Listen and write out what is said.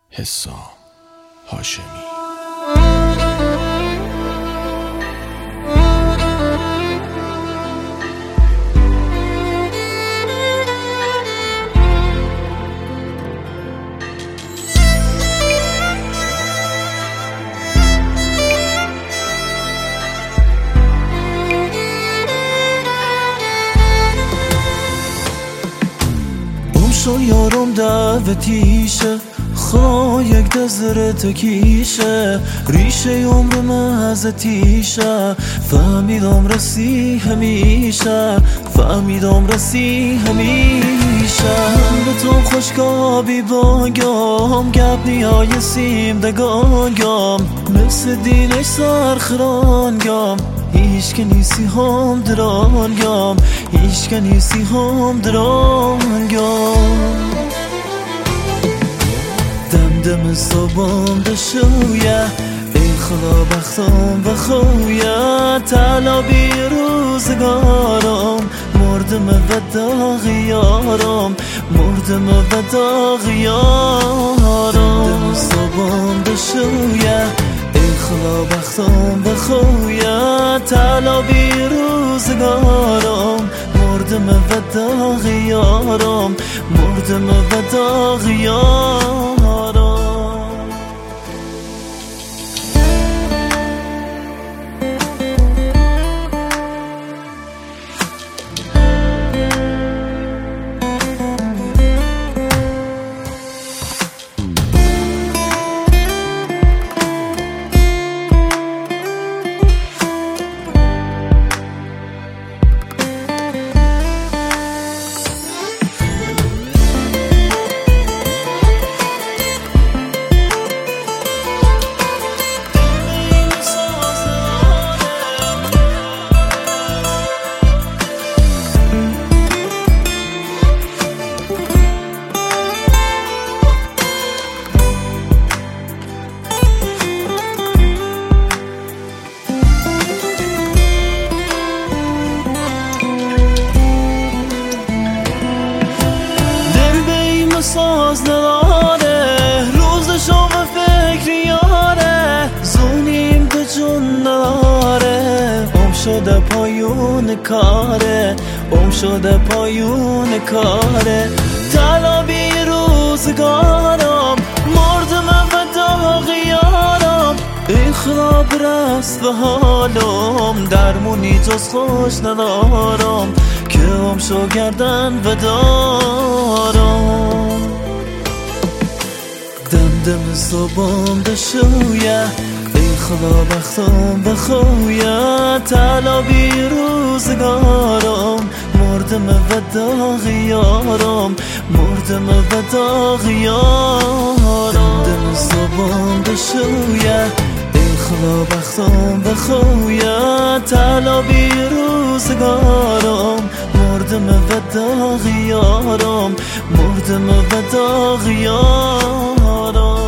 حسام هاشمی. شو یارم دعوتیشه خواه یک دزرت کیشه ریشه عمرم ازتیشه فهمیدم رسی همیشه فهمیدم رسی همیشه به تو خوشگابی باگم گب نیای سیم دگاگم مثل دینش سرخرانگم هیچ که نیستی هم درانگم هیچ که نیستی هم درانگم دم صبحم دشویه ای خدا بختم بخویه طلبی روزگارم مردم و داغیارم مردم و داغیارم دم صبحم دشویه ای خدا بختم بخویه طلبی روزگارم مردم و داغیارم مردم و داغیارم ساز نداره روزشو به فکر یاره زونیم به جون نداره ام شده پایون کاره ام شده پایون کاره طلبی روزگارم مردم و داغیارم ای خدا برست به حالم درمونی جز خوش ندارم که ام شو گردن و دارم دم صبحم دشویه ای خدا بختم بخویه طلبی روزگارم مردم و داغیارم مردم و داغیارم دم صبحم دشویه ای خدا بختم بخویه طلبی روزگارم مردم و داغیارم مردم و داغیارم